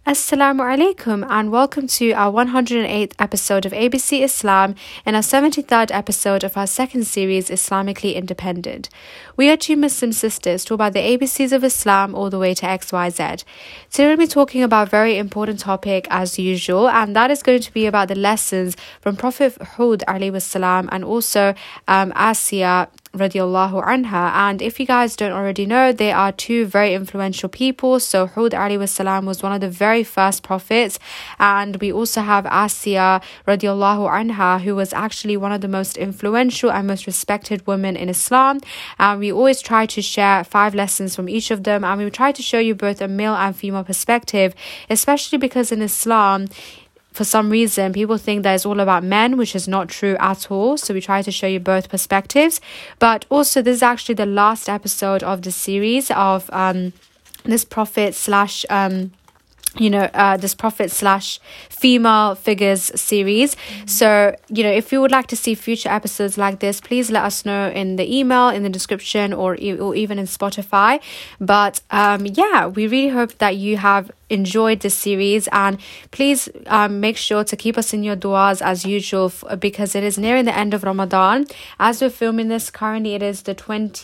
Assalamu alaikum and welcome to our 108th episode of ABC Islam and our 73rd episode of our second series, Islamically Independent. We are two Muslim sisters talk about the ABCs of Islam all the way to XYZ. Today we'll be talking about a very important topic as usual, and that is going to be about the lessons from Prophet Hud alayhi salam and also Asiya radiallahu anha. And if you guys don't already know, they are two very influential people. So Hud alayhi salam was one of the very first prophets, and we also have Asiya radiallahu anha, who was actually one of the most influential and most respected women in Islam. And we always try to share 5 lessons from each of them, and we try to show you both a male and female perspective, especially because in Islam, for some reason, people think that it's all about men, which is not true at all. So we try to show you both perspectives. But also, this is actually the last episode of the series of this prophet slash this prophet slash female figures series. So, if you would like to see future episodes like this, please let us know in the email, in the description, or even in Spotify. But we really hope that you have enjoyed this series, and please make sure to keep us in your duas as usual, because it is nearing the end of Ramadan. As we're filming this currently, it is the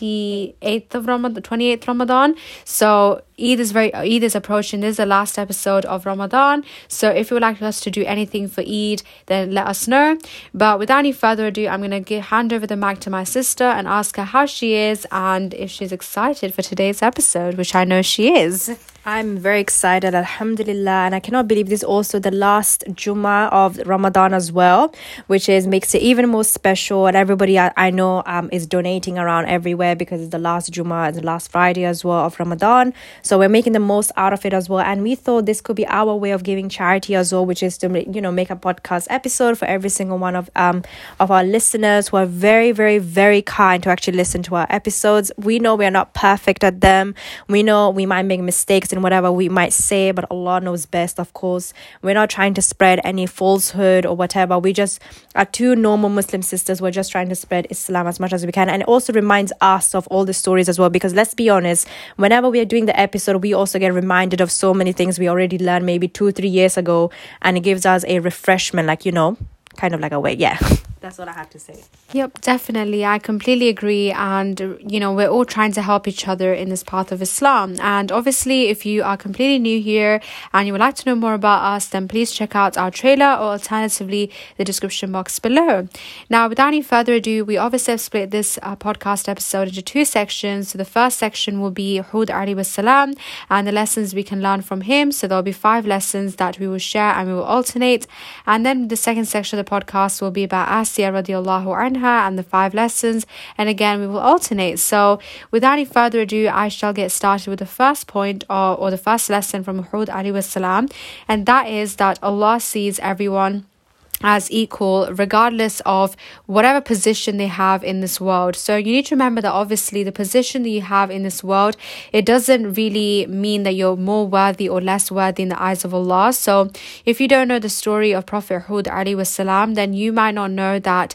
28th Ramadan. So Eid is approaching. This is the last episode of Ramadan. So if you would like us to do anything for Eid, then let us know. But without any further ado, I'm going to hand over the mic to my sister and ask her how she is and if she's excited for today's episode, which I know she is. I'm very excited, alhamdulillah, and I cannot believe this is also the last Jummah of Ramadan as well, which makes it even more special. And everybody I know is donating around everywhere because it's the last Jummah and the last Friday as well of Ramadan. So we're making the most out of it as well. And we thought this could be our way of giving charity as well, which is to make a podcast episode for every single one of our listeners who are very, very, very kind to actually listen to our episodes. We know we are not perfect at them. We know we might make mistakes in whatever we might say, but Allah knows best, of course. We're not trying to spread any falsehood or whatever. We just are two normal Muslim sisters. We're just trying to spread Islam as much as we can. And it also reminds us of all the stories as well, because let's be honest, whenever we are doing the episode, we also get reminded of so many things we already learned maybe 2-3 years ago, and it gives us a refreshment, kind of like a way. That's what I have to say. Yep, definitely. I completely agree. And, we're all trying to help each other in this path of Islam. And obviously, if you are completely new here and you would like to know more about us, then please check out our trailer or alternatively the description box below. Now, without any further ado, we obviously have split this podcast episode into 2 sections. So the first section will be Hud alayhi salam and the lessons we can learn from him. So there'll be 5 lessons that we will share and we will alternate. And then the second section of the podcast will be about Asiya radiallahu anha and the 5 lessons, and again we will alternate. So without any further ado, I shall get started with the first point or the first lesson from Hud alayhi salam, and that is that Allah sees everyone as equal regardless of whatever position they have in this world. So you need to remember that obviously the position that you have in this world, it doesn't really mean that you're more worthy or less worthy in the eyes of Allah. So if you don't know the story of Prophet Hud alayhi salam, then you might not know that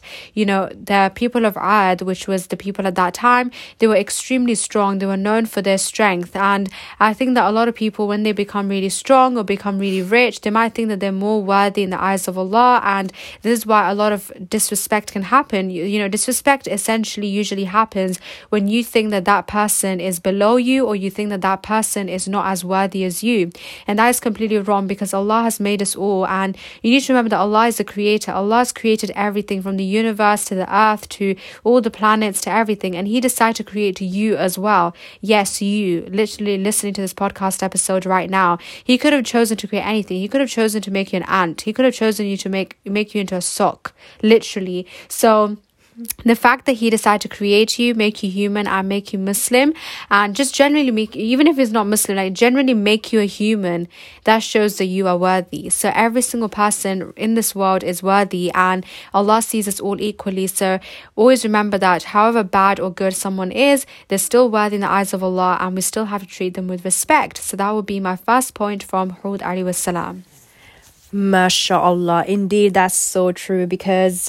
the people of Ad, which was the people at that time, they were extremely strong. They were known for their strength, and I think that a lot of people, when they become really strong or become really rich, they might think that they're more worthy in the eyes of Allah. And this is why a lot of disrespect can happen. Disrespect essentially usually happens when you think that that person is below you, or you think that that person is not as worthy as you. And that is completely wrong, because Allah has made us all. And you need to remember that Allah is the creator. Allah has created everything from the universe to the earth to all the planets to everything. And He decided to create you as well. Yes, you, literally listening to this podcast episode right now. He could have chosen to create anything. He could have chosen to make you an ant. He could have chosen you to make you into a sock, literally. So the fact that He decided to create you, make you human, and make you Muslim, and just generally make, even if it's not Muslim, generally make you a human, that shows that you are worthy. So every single person in this world is worthy, and Allah sees us all equally. So always remember that however bad or good someone is, they're still worthy in the eyes of Allah, and we still have to treat them with respect. So that would be my first point from Hud alayhi salam. MashaAllah, indeed, that's so true, because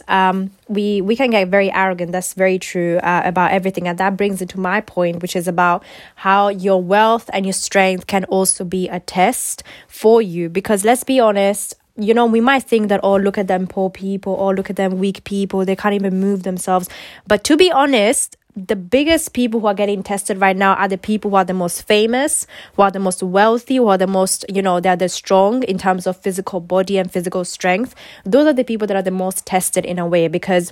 we can get very arrogant. That's very true about everything, and that brings it to my point, which is about how your wealth and your strength can also be a test for you. Because let's be honest, you know, we might think that, oh, look at them poor people, or look at them weak people, they can't even move themselves. But to be honest, the biggest people who are getting tested right now are the people who are the most famous, who are the most wealthy, who are the most, you know, they're the strong in terms of physical body and physical strength. Those are the people that are the most tested in a way, because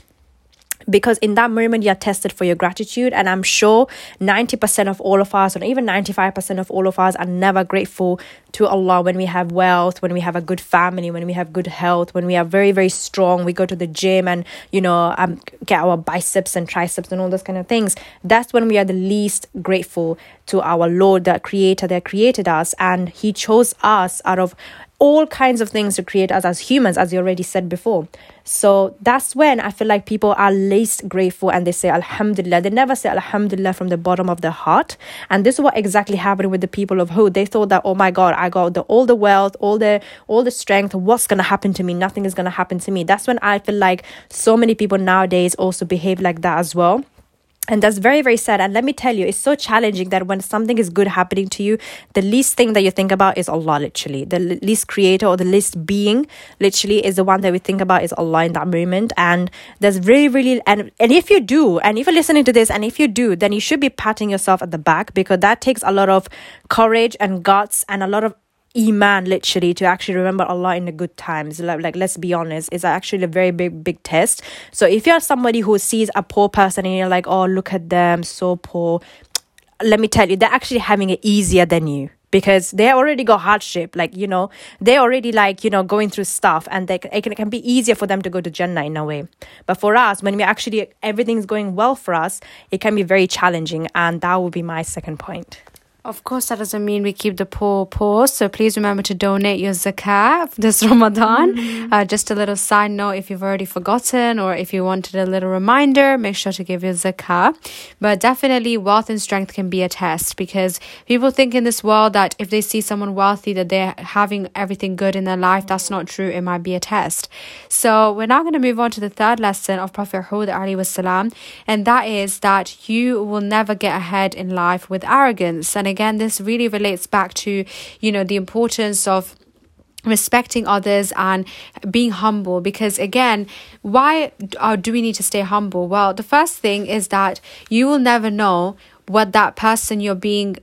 in that moment you're tested for your gratitude. And I'm sure 90% of all of us, or even 95% of all of us, are never grateful to Allah when we have wealth, when we have a good family, when we have good health, when we are very, very strong, we go to the gym and, you know, get our biceps and triceps and all those kind of things. That's when we are the least grateful to our Lord, the Creator that created us, and He chose us out of all kinds of things to create us as humans, as you already said before. So that's when I feel like people are least grateful, and they say Alhamdulillah. They never say Alhamdulillah from the bottom of their heart. And this is what exactly happened with the people of Hud. They thought that, oh my God, I got all the wealth, all the strength. What's going to happen to me? Nothing is going to happen to me. That's when I feel like so many people nowadays also behave like that as well. And that's very, very sad. And let me tell you, it's so challenging that when something is good happening to you, the least thing that you think about is Allah, literally. The least creator or the least being, literally, is the one that we think about is Allah in that moment. And there's really, really... And if you do, and if you're listening to this, and if you do, then you should be patting yourself at the back, because that takes a lot of courage and guts and a lot of Iman, literally, to actually remember Allah in the good times. Like, let's be honest, it's actually a very big test. So if you're somebody who sees a poor person and you're like, oh, look at them, so poor, let me tell you, they're actually having it easier than you, because they already got hardship. Like, you know, they already, like, you know, going through stuff, and it can be easier for them to go to Jannah in a way. But for us, when we actually, everything's going well for us, it can be very challenging. And that would be my second point. Of course, that doesn't mean we keep the poor. So please remember to donate your zakah this Ramadan. Just a little side note, if you've already forgotten, or if you wanted a little reminder, make sure to give your zakah. But definitely, wealth and strength can be a test, because people think in this world that if they see someone wealthy, that they're having everything good in their life. That's not true. It might be a test. So we're now going to move on to the third lesson of Prophet Hud alayhi wasalam, and that is that you will never get ahead in life with arrogance. And again, this really relates back to, you know, the importance of respecting others and being humble. Because again, why do we need to stay humble? Well, the first thing is that you will never know what that person you're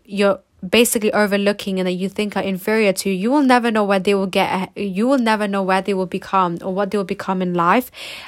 basically overlooking and that you think are inferior to, you will never know where they will you will never know where they will become or what they will become in life,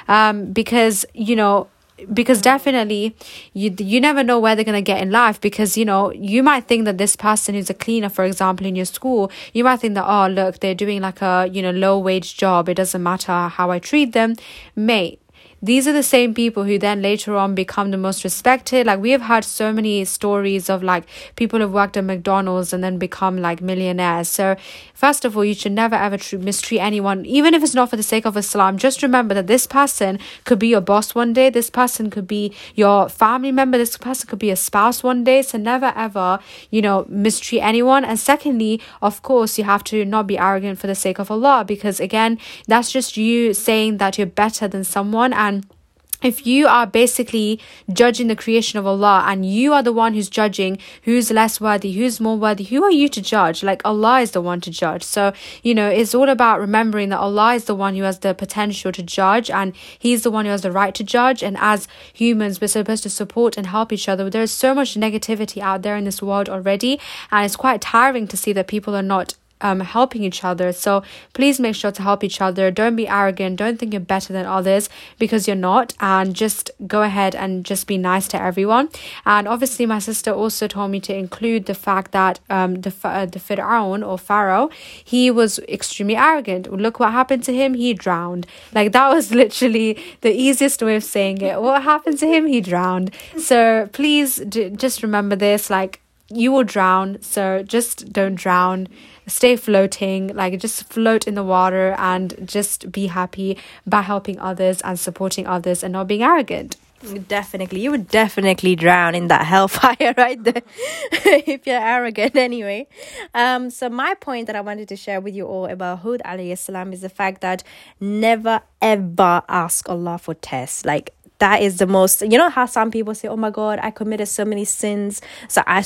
because definitely you never know where they're going to get in life. Because, you know, you might think that this person who's a cleaner, for example, in your school, you might think that, oh, look, they're doing like a, you know, low wage job, it doesn't matter how I treat them. Mate, these are the same people who then later on become the most respected. Like, we have heard so many stories of like people who've worked at McDonald's and then become like millionaires. So first of all, you should never ever mistreat anyone, even if it's not for the sake of Islam. Just remember that this person could be your boss one day, this person could be your family member, this person could be a spouse one day. So never ever, you know, mistreat anyone. And secondly, of course, you have to not be arrogant for the sake of Allah, because again, that's just you saying that you're better than someone. And if you are basically judging the creation of Allah, and you are the one who's judging who's less worthy, who's more worthy, who are you to judge? Like, Allah is the one to judge. So, you know, it's all about remembering that Allah is the one who has the potential to judge, and He's the one who has the right to judge. And as humans, we're supposed to support and help each other. There's so much negativity out there in this world already, and it's quite tiring to see that people are not helping each other. So please make sure to help each other. Don't be arrogant. Don't think you're better than others, because you're not. And just go ahead and just be nice to everyone. And obviously, my sister also told me to include the fact that the Fir'aun or Pharaoh, he was extremely arrogant. Look what happened to him. He drowned. Like, that was literally the easiest way of saying it. What happened to him? He drowned. So please just remember this. Like, you will drown, so just don't drown. Stay floating, like just float in the water, and just be happy by helping others and supporting others and not being arrogant. Definitely, you would definitely drown in that hellfire right there if you're arrogant anyway. So my point that I wanted to share with you all about Hud alayhi salam is the fact that never ever ask Allah for tests. Like, that is the most, you know how some people say, oh my God, I committed so many sins, so I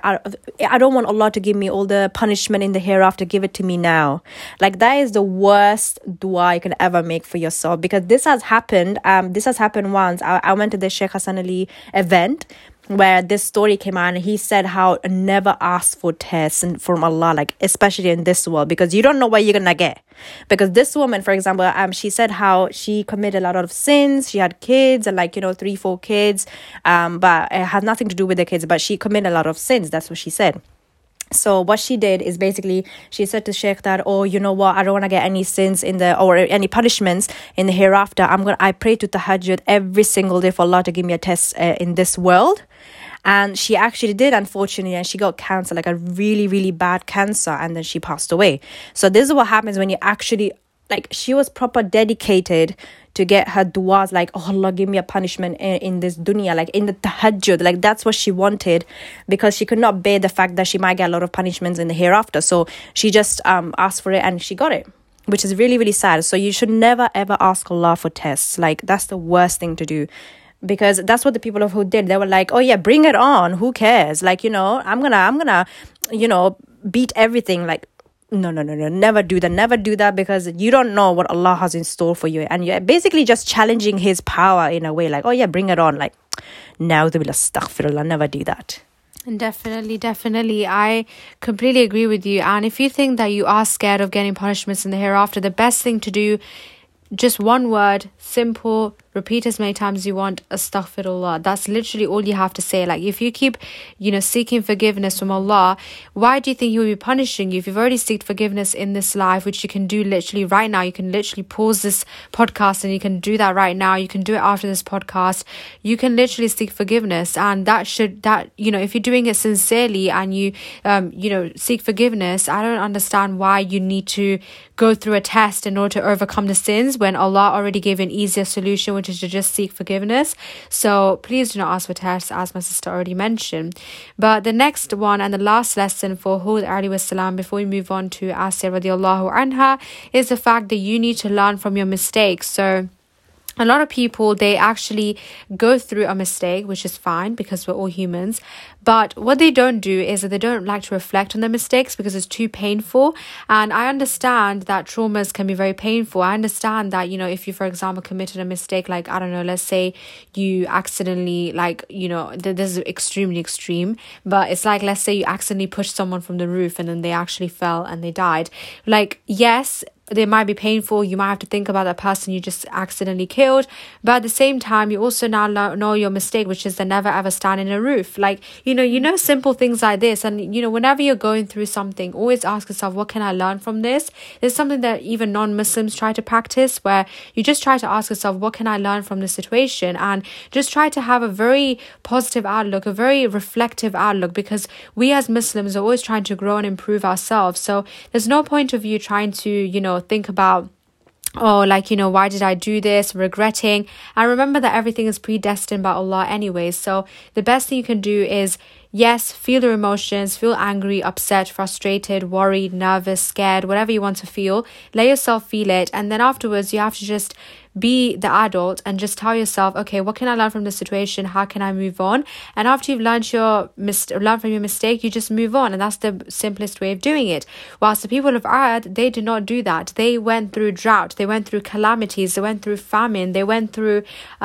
don't want Allah to give me all the punishment in the hereafter, give it to me now. Like, that is the worst dua you can ever make for yourself, because this has happened once. I went to the Sheikh Hassan Ali event where this story came out, and he said how never ask for tests from Allah, like especially in this world, because you don't know what you're gonna get. Because this woman, for example, she said how she committed a lot of sins. She had kids, and 3-4 kids, but it had nothing to do with the kids, but she committed a lot of sins. That's what she said. So what she did is basically she said to Sheikh that, oh, you know what, I don't want to get any sins or any punishments in the hereafter. I pray to tahajjud every single day for Allah to give me a test in this world. And she actually did, unfortunately, and she got cancer, like a really, really bad cancer, and then she passed away. So this is what happens when you actually, she was proper dedicated to get her duas, oh Allah, give me a punishment in this dunya, in the tahajjud. That's what she wanted, because she could not bear the fact that she might get a lot of punishments in the hereafter. So she just asked for it, and she got it, which is really, really sad. So you should never ever ask Allah for tests. That's the worst thing to do, because that's what the people of Hud did. They were like, oh yeah, bring it on, who cares, I'm gonna beat everything. No, never do that, because you don't know what Allah has in store for you, and you're basically just challenging his power in a way, oh yeah, bring it on. Na'udhu astaghfirullah, never do that. Definitely. I completely agree with you. And if you think that you are scared of getting punishments in the hereafter, the best thing to do, just one word, simple, repeat as many times as you want, astaghfirullah. That's literally all you have to say. If you keep, seeking forgiveness from Allah, why do you think He will be punishing you? If you've already sought forgiveness in this life, which you can do literally right now, you can literally pause this podcast and you can do that right now. You can do it after this podcast. You can literally seek forgiveness, and if you're doing it sincerely and you, seek forgiveness, I don't understand why you need to go through a test in order to overcome the sins when Allah already gave an easier solution, which is to just seek forgiveness. So please do not ask for tests, as my sister already mentioned. But the next one and the last lesson for Hud alayhi salam, before we move on to Asya radiallahu anha, is the fact that you need to learn from your mistakes. So a lot of people, they actually go through a mistake, which is fine because we're all humans. But what they don't do is that they don't like to reflect on their mistakes because it's too painful. And I understand that traumas can be very painful. I understand that, if you, for example, committed a mistake, let's say you accidentally, this is extremely extreme, but it's let's say you accidentally pushed someone from the roof and then they actually fell and they died. Yes, they might be painful. You might have to think about that person you just accidentally killed. But at the same time, you also now know your mistake, which is to never ever stand in a roof. Simple things like this. And, whenever you're going through something, always ask yourself, what can I learn from this? There's something that even non-Muslims try to practice, where you just try to ask yourself, what can I learn from this situation? And just try to have a very positive outlook, a very reflective outlook, because we as Muslims are always trying to grow and improve ourselves. So there's no point of you trying to, think about, why did I do this, regretting. And remember that everything is predestined by Allah anyways. So the best thing you can do is, yes, feel your emotions, feel angry, upset, frustrated, worried, nervous, scared, whatever you want to feel. Let yourself feel it. And then afterwards, you have to just be the adult and just tell yourself, okay, what can I learn from this situation? How can I move on? And after you've learned from your mistake, you just move on. And that's the simplest way of doing it. Whilst the people of Ad, they did not do that. They went through drought. They went through calamities. They went through famine. They went through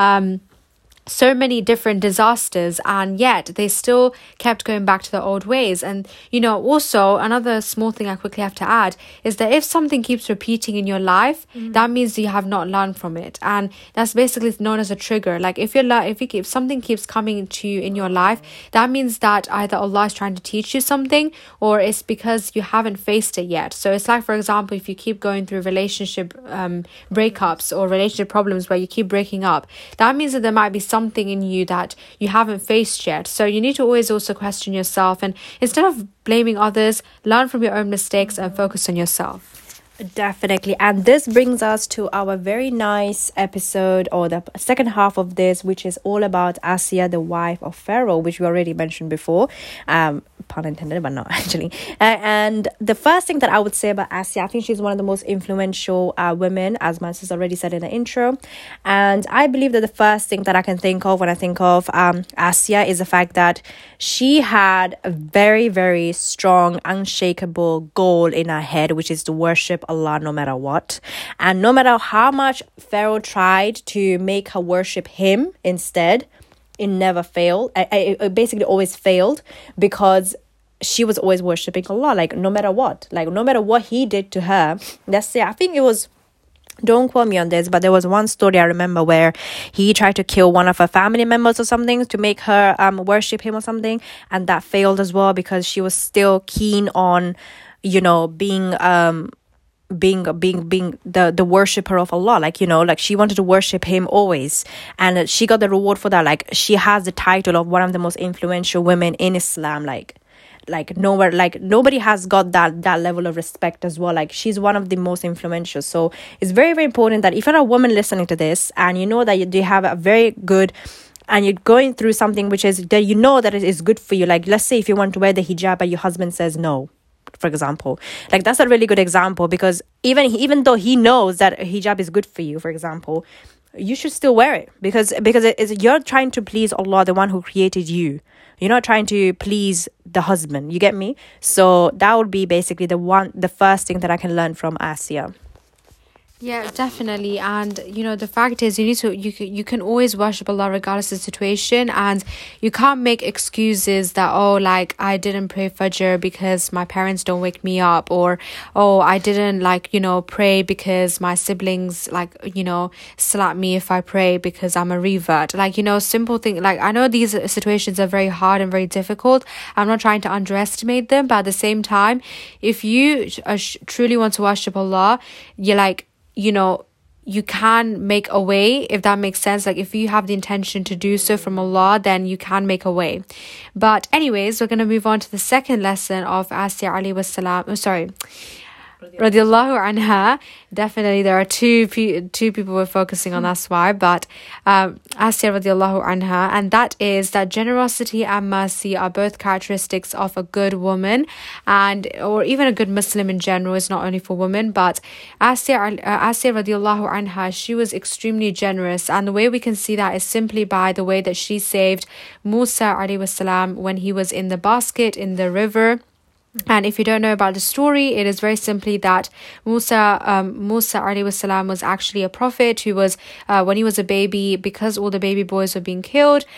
so many different disasters, and yet they still kept going back to the old ways. And also another small thing I quickly have to add is that if something keeps repeating in your life, that means you have not learned from it, and that's basically known as a trigger. If something keeps coming to you in your life, that means that either Allah is trying to teach you something, or it's because you haven't faced it yet. So it's for example, if you keep going through relationship breakups or relationship problems where you keep breaking up, that means that there might be something in you that you haven't faced yet. So you need to always also question yourself, and instead of blaming others, learn from your own mistakes and focus on yourself. Definitely. And this brings us to our very nice episode, or the second half of this, which is all about Asiya, the wife of Pharaoh, which we already mentioned before. Pun intended, but not actually. And the first thing that I would say about Asiya, I think she's one of the most influential women, as my sister already said in the intro. And I believe that the first thing that I can think of when I think of Asiya is the fact that she had a very, very strong, unshakable goal in her head, which is to worship Allah no matter what. And no matter how much Pharaoh tried to make her worship him instead, it never failed. It basically always failed, because she was always worshipping Allah, like no matter what. Like no matter what he did to her. Let's say, I think it was, don't quote me on this, but there was one story I remember where he tried to kill one of her family members or something to make her worship him or something, and that failed as well, because she was still keen on, you know, being the worshipper of Allah, like, you know, like she wanted to worship him always, and she got the reward for that. Like she has the title of one of the most influential women in Islam, like nowhere, like nobody has got that level of respect as well. Like she's one of the most influential. So it's very, very important that if you're a woman listening to this and you know that you have a very good, and you're going through something which is that you know that it is good for you, like let's say if you want to wear the hijab but your husband says no, for example, like that's a really good example, because even though he knows that hijab is good for you, for example, you should still wear it, because you're trying to please Allah, the one who created you. You're not trying to please the husband, you get me? So that would be basically the first thing that I can learn from Asiya. Yeah, definitely. And you know, the fact is, you can always worship Allah regardless of the situation, and you can't make excuses that, oh, like I didn't pray Fajr because my parents don't wake me up, or oh, I didn't, like, you know, pray because my siblings, like, you know, slap me if I pray because I'm a revert. Like, you know, simple thing. Like, I know these situations are very hard and very difficult. I'm not trying to underestimate them, but at the same time, if you truly want to worship Allah, you're like, you know, you can make a way, if that makes sense. Like if you have the intention to do so from Allah, then you can make a way. But anyways, we're going to move on to the second lesson of Asiya alayhi wassalam. Radiallahu anha. Definitely there are two people we're focusing on, that's why. But Asiya radiallahu anha, and that is that generosity and mercy are both characteristics of a good woman, and or even a good Muslim in general. Is not only for women, but Asiya radiallahu anha, she was extremely generous, and the way we can see that is simply by the way that she saved Musa alayhi wassalam when he was in the basket in the river. And if you don't know about the story, it is very simply that Musa alayhi wasalam was actually a prophet who was, when he was a baby, because all the baby boys were being killed,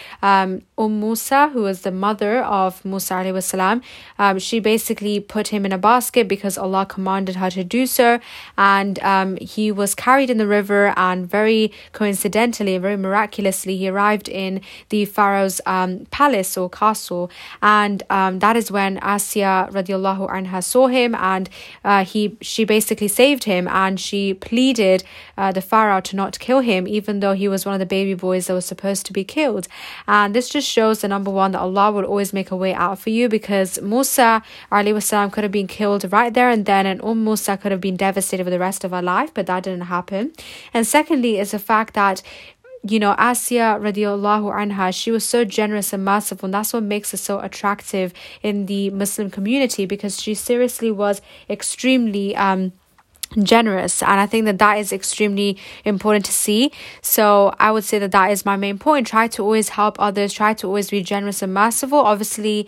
Musa, who was the mother of Musa alayhi wasalam, she basically put him in a basket because Allah commanded her to do so. And he was carried in the river, and very coincidentally, very miraculously, he arrived in the Pharaoh's palace or castle. And that is when Asiya radiallahu anha saw him, and she basically saved him, and she pleaded the Pharaoh to not kill him, even though he was one of the baby boys that was supposed to be killed. And this just shows the number one, that Allah will always make a way out for you, because Musa alayhi wasalam could have been killed right there and then, and Musa could have been devastated for the rest of her life, but that didn't happen. And secondly is the fact that, you know, Asiya radiallahu anha, she was so generous and merciful, and that's what makes her so attractive in the Muslim community, because she seriously was extremely generous. And I think that is extremely important to see. So I would say that is my main point. Try to always help others, try to always be generous and merciful. Obviously,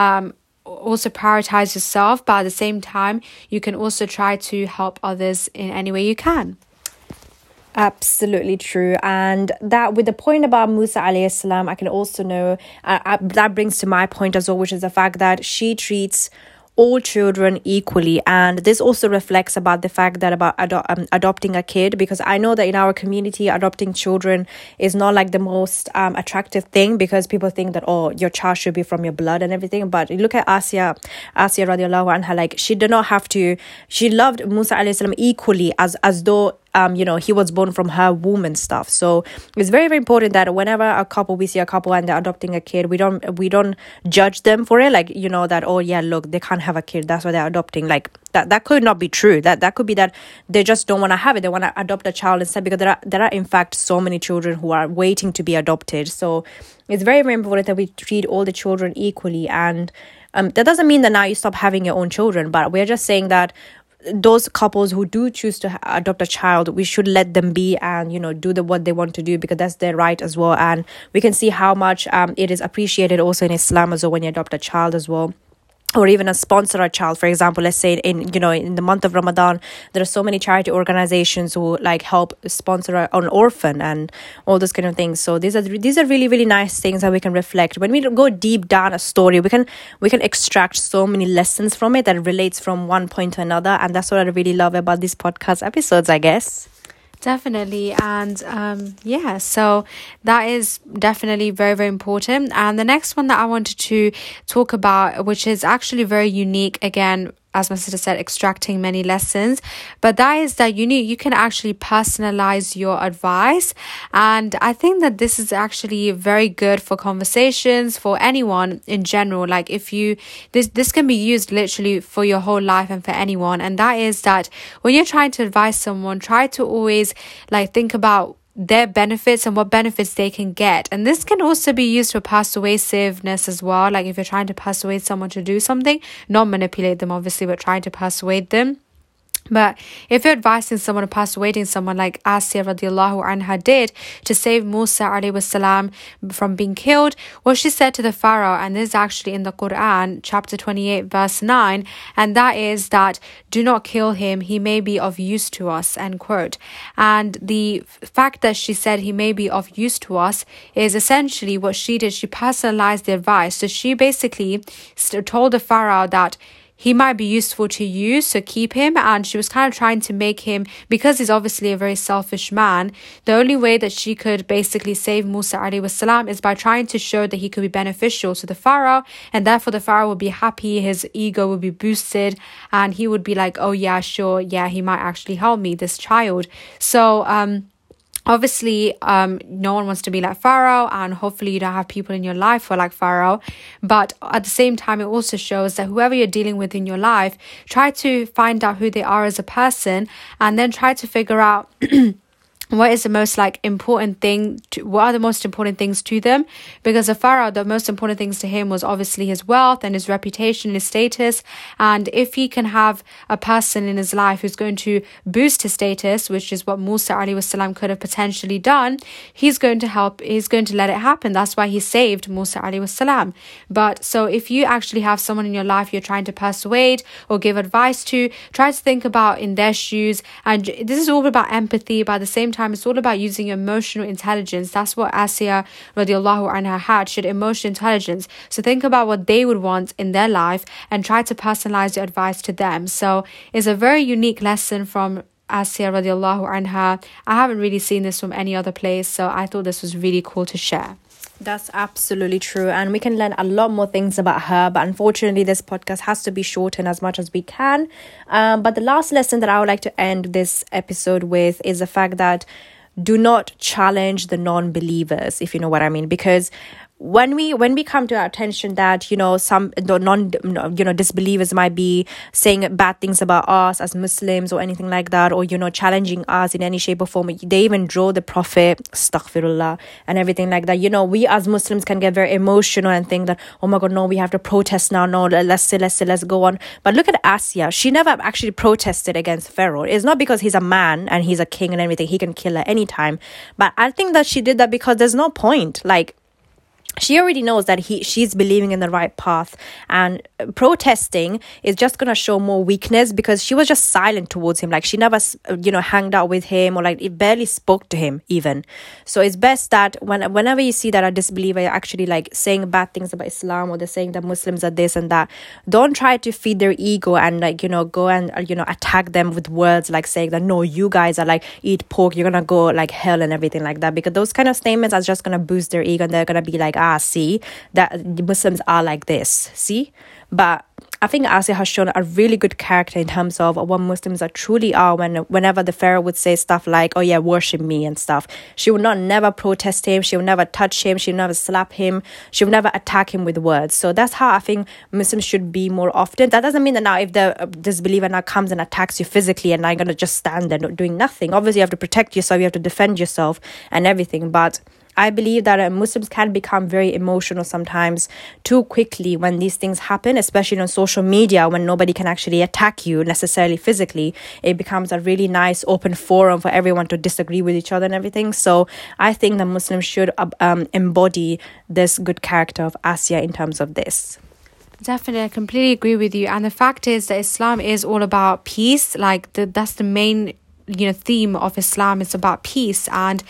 also prioritize yourself, but at the same time, you can also try to help others in any way you can. Absolutely true. And that, with the point about Musa alayhi salam, I can also know that brings to my point as well, which is the fact that she treats all children equally. And this also reflects about the fact that about adopting a kid, because I know that in our community, adopting children is not like the most attractive thing, because people think that, oh, your child should be from your blood and everything. But you look at Asiya radiallahu anha, like she did not have to, she loved Musa alayhi salam equally, as though he was born from her womb and stuff. So it's very, very important that whenever we see a couple and they're adopting a kid, we don't judge them for it, like, that, oh yeah, look, they can't have a kid, that's why they're adopting. Like that could not be true. That could be that they just don't want to have it, they want to adopt a child instead, because there are in fact so many children who are waiting to be adopted. So it's very, very important that we treat all the children equally. And that doesn't mean that now you stop having your own children, but we're just saying that those couples who do choose to adopt a child, we should let them be and do what they want to do, because that's their right as well. And we can see how much it is appreciated also in Islam as well when you adopt a child as well, or even a sponsor a child. For example, let's say in the month of Ramadan, there are so many charity organizations who like help sponsor an orphan and all those kind of things. So these are really, really nice things that we can reflect. When we go deep down a story, we can extract so many lessons from it that relates from one point to another. And that's what I really love about these podcast episodes, I guess. Definitely. And so that is definitely very, very important. And the next one that I wanted to talk about, which is actually very unique, again, as my sister said, extracting many lessons, but that is that you can actually personalize your advice. And I think that this is actually very good for conversations, for anyone in general. Like this can be used literally for your whole life and for anyone. And that is that when you're trying to advise someone, try to always like think about their benefits and what benefits they can get. And this can also be used for persuasiveness as well. Like if you're trying to persuade someone to do something, not manipulate them obviously, but trying to persuade them. But if you're advising someone or persuading someone, like Asiya radiallahu anha did to save Musa alayhi wasalam from being killed, what she said to the Pharaoh, and this is actually in the Quran, chapter 28, verse 9, and that is that, do not kill him, he may be of use to us, end quote. And the fact that she said he may be of use to us is essentially what she did. She personalized the advice. So she basically told the Pharaoh that he might be useful to you, so keep him. And she was kind of trying to make him, because he's obviously a very selfish man, the only way that she could basically save Musa alayhi wasalam is by trying to show that he could be beneficial to the Pharaoh, and therefore the Pharaoh would be happy, his ego would be boosted, and he would be like, oh yeah, sure, yeah, he might actually help me, this child. So obviously, no one wants to be like Pharaoh, and hopefully you don't have people in your life who are like Pharaoh. But at the same time, it also shows that whoever you're dealing with in your life, try to find out who they are as a person, and then try to figure out what is the most important thing what are the most important things to them? Because the Pharaoh, the most important things to him was obviously his wealth and his reputation, his status. And if he can have a person in his life who's going to boost his status, which is what Musa alayhi wasalam could have potentially done, he's going to let it happen. That's why he saved Musa alayhi wasalam. But so if you actually have someone in your life you're trying to persuade or give advice to, try to think about in their shoes. And this is all about empathy, but at the same time it's all about using emotional intelligence. That's what Asiya radiallahu anha had. She had emotional intelligence. So think about what they would want in their life and try to personalize your advice to them. So it's a very unique lesson from Asiya radiallahu anha. I haven't really seen this from any other place, so I thought this was really cool to share. That's absolutely true, and we can learn a lot more things about her, but unfortunately this podcast has to be shortened as much as we can. But the last lesson that I would like to end this episode with is the fact that do not challenge the non-believers, if you know what I mean. Because when we come to our attention that some disbelievers might be saying bad things about us as Muslims or anything like that, or challenging us in any shape or form, they even draw the Prophet, astaghfirullah, and everything like that. We as Muslims can get very emotional and think that, oh my god, no, we have to protest now, no, let's go on. But look at Asiya. She never actually protested against Pharaoh. It's not because he's a man and he's a king and everything, he can kill her anytime, but I think that she did that because there's no point. She already knows that she's believing in the right path, and protesting is just going to show more weakness, because she was just silent towards him. She never hanged out with him, or it barely spoke to him even. So it's best that whenever you see that a disbeliever actually saying bad things about Islam, or they're saying that Muslims are this and that, don't try to feed their ego and go and attack them with words saying that, no, you guys are eat pork, you're gonna go hell and everything like that, because those kind of statements are just gonna boost their ego, and they're gonna be see that the Muslims are like this, see. But I think Asiya has shown a really good character in terms of what Muslims are truly are. Whenever the Pharaoh would say stuff like, oh yeah, worship me and stuff, she would not never protest him, she would never touch him, she would never slap him, she would never attack him with words. So that's how I think Muslims should be more often. That doesn't mean that now if the disbeliever now comes and attacks you physically and now you're going to just stand there not doing nothing. Obviously you have to protect yourself, you have to defend yourself and everything, but I believe that Muslims can become very emotional sometimes too quickly when these things happen, especially on social media when nobody can actually attack you necessarily physically. It becomes a really nice open forum for everyone to disagree with each other and everything. So I think that Muslims should embody this good character of Asiya in terms of this. Definitely, I completely agree with you. And the fact is that Islam is all about peace. Like that's the main theme of Islam. Is about peace. And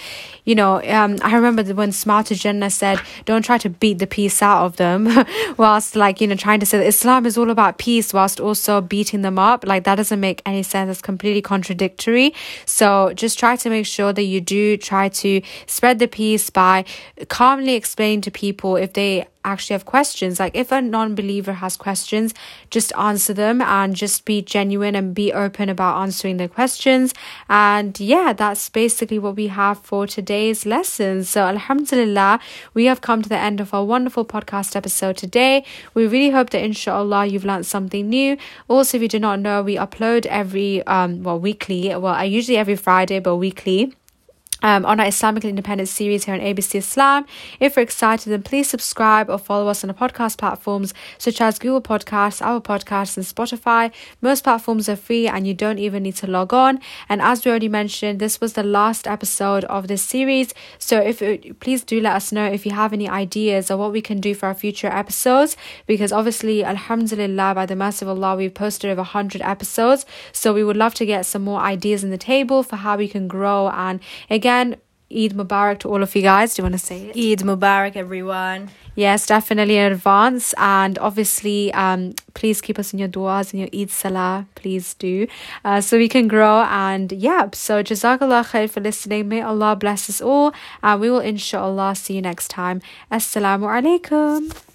I remember when Smart Jannah said, don't try to beat the peace out of them whilst trying to say that Islam is all about peace whilst also beating them up. Like that doesn't make any sense. It's completely contradictory. So just try to make sure that you do try to spread the peace by calmly explaining to people if they actually have questions. Like if a non-believer has questions, just answer them and just be genuine and be open about answering their questions. And yeah, that's basically what we have for today's lesson. So alhamdulillah, we have come to the end of our wonderful podcast episode today. We really hope that inshallah you've learned something new. Also, if you do not know, we upload every weekly, usually every Friday, but weekly, on our Islamically Independent series here on ABC Islam. If you're excited, then please subscribe or follow us on the podcast platforms such as Google Podcasts, Apple Podcasts and Spotify. Most platforms are free and you don't even need to log on. And as we already mentioned, this was the last episode of this series. So please do let us know if you have any ideas or what we can do for our future episodes, because obviously, alhamdulillah, by the mercy of Allah, we've posted over 100 episodes. So we would love to get some more ideas on the table for how we can grow. And again, Eid Mubarak to all of you guys. Do you want to say it? Eid Mubarak, everyone. Yes, definitely in advance. And obviously, please keep us in your du'as and your Eid Salah. Please do. So we can grow. And yeah, so Jazakallah khair for listening. May Allah bless us all. And we will inshallah see you next time. Assalamu alaikum.